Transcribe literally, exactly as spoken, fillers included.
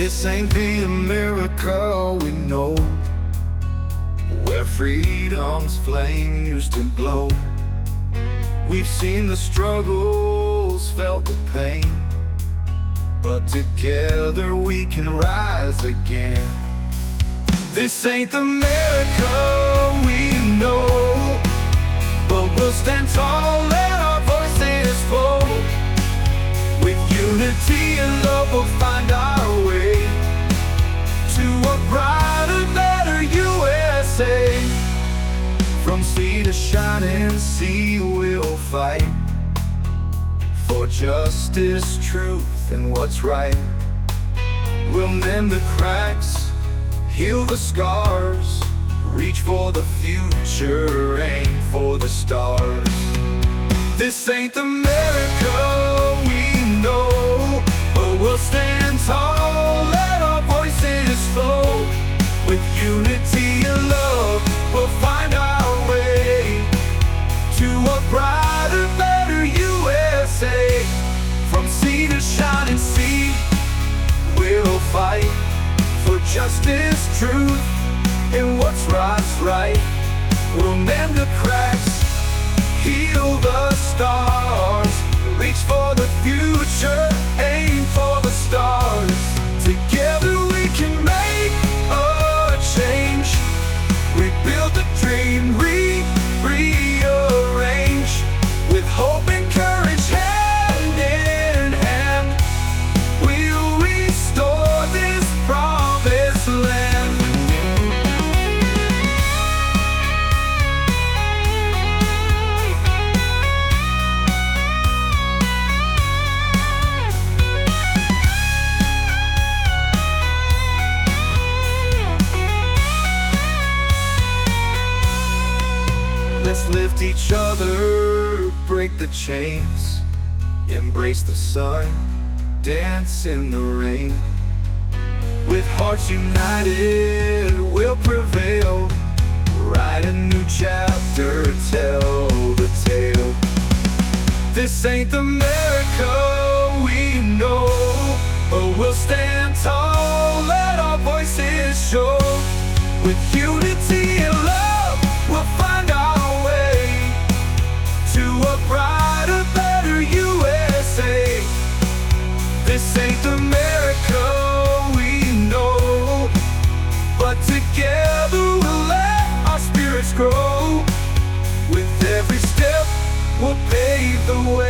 This ain't the America we know, where freedom's flame used to glow. We've seen the struggles, felt the pain, but together we can rise again. This ain't the America we know, but we'll stand tall, let our voices flow. With unity and love we'll find our way to a brighter, better U S A. From sea to shining sea we'll fight for justice, truth, and what's right. We'll mend the cracks, heal the scars, reach for the future, aim for the stars. This ain't the America we know, but we'll stand tall, let our voices flow. With unity and love we'll find our way to a brighter, better U S A. From sea to shining sea we'll fight for justice, truth, and what's right's right. We'll mend the cracks, heal the stars, reach for the future, aim for the stars. Together we can make a change, rebuild the dream, re rearrange. With hope and courage hand in hand, we'll restore this promised land. Let's lift each other, break the chains, embrace the sun, dance in the rain. With hearts united we'll prevail, write a new chapter, tell the tale. This ain't the America we know, but we'll stand tall, let our voices show. With unity and love we'll find our way to a brighter, better U S A. This ain't the America we know, but together we'll let our spirits grow. With every step we'll pave the way.